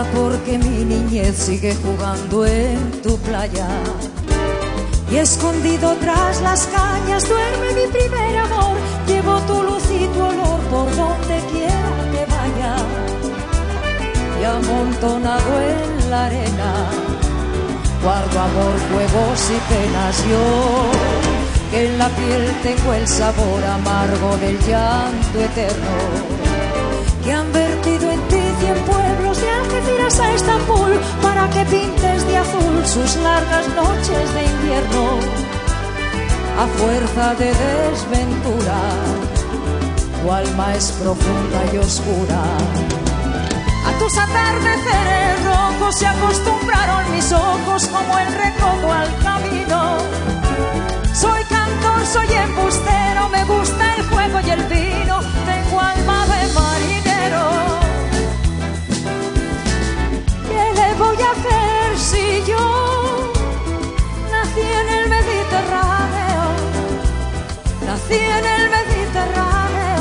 porque mi niñez sigue jugando en tu playa. Y escondido tras las cañas duerme mi primer amor. Llevo tu luz y tu olor por donde quiera que vaya. Y amontonado en la arena guardo amor, juegos y penas. Yo que en la piel tengo el sabor amargo del llanto eterno, que han vertido en ti 100 pueblos de Algeciras a Estambul para que pintes de azul sus largas noches de invierno. A fuerza de desventura, tu alma es profunda y oscura. A tus atardeceres rojos se acostumbraron mis ojos como el recodo al camino. Soy cantor, soy embustero, me gusta el juego y el vino, tengo alma de marinero. ¿Qué le voy a hacer si yo nací en el Mediterráneo? Nací en el Mediterráneo.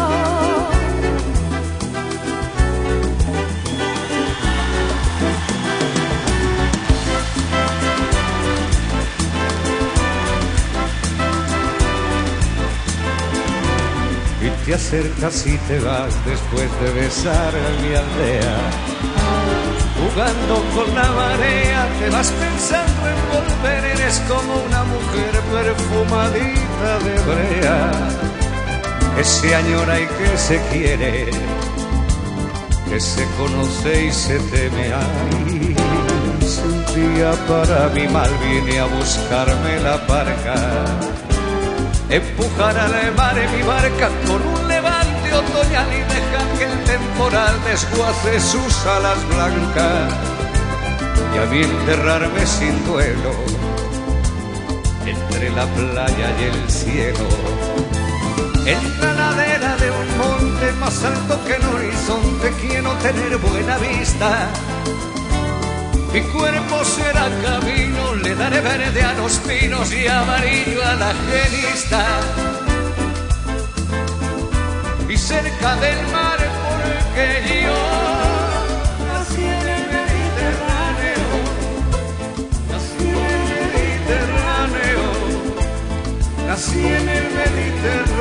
Te acercas y te vas después de besar a mi aldea. Jugando con la marea te vas pensando en volver. Eres como una mujer perfumadita de brea, que se añora y que se quiere, que se conoce y se teme. Ay, si un día para mi mal viene a buscarme la barca, empujar al mar en mi barca con un levante otoñal y dejar que el temporal desguace sus alas blancas, y a mí enterrarme sin duelo entre la playa y el cielo, en la ladera de un monte más alto que el horizonte. Quiero tener buena vista, mi cuerpo será camino, le daré verde a los pinos y amarillo a la genista. Y cerca del mar porque yo nací en el Mediterráneo, nací en el Mediterráneo, nací en el Mediterráneo.